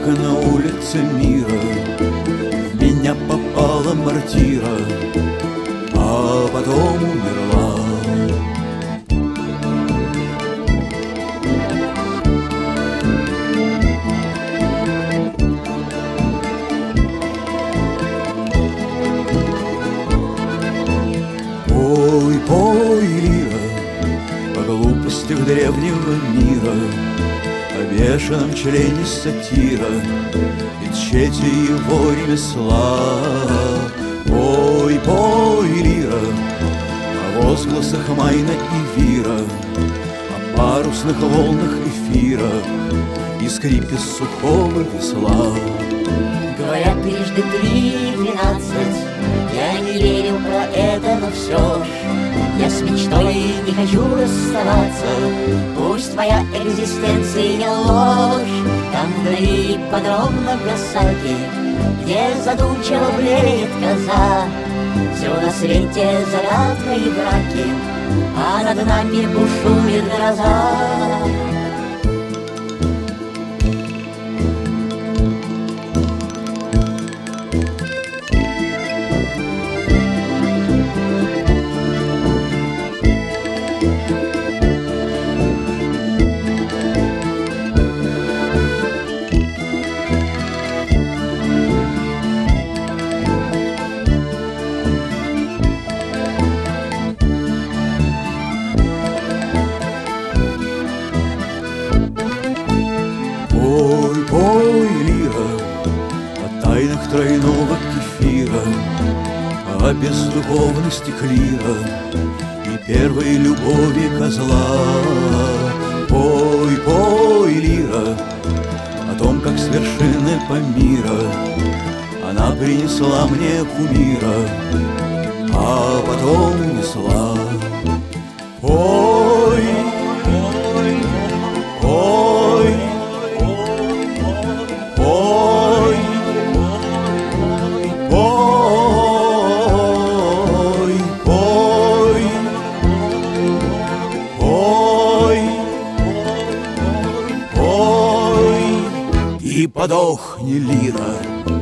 на улице мира в меня попала мортира, а потом умерла. Пой, пой, лира, о глупостях древнего мира, о бешеном члене сатира и тщете его ремесла. Пой, пой, лира, о возгласах Майна и Вира, о парусных волнах эфира и скрипе сухого весла. Говорят, трижды 3:12. Я не верил про это, но все ж я с мечтой не хочу расставаться. Пусть твоя экзистенция ложь. Там вдали подробно бросайте, где задумчиво блеет коза. Все на свете загадка и браки, а над нами бушует гроза. Пой, пой, лира, о тайнах тройного кефира, о бездуховности клира и первой любови козла. Пой, пой, лира, о том, как с вершины Памира она принесла мне кумира, а потом унесла. Пой, пой, пой, пой, пой, пой, пой, и подохни, лира.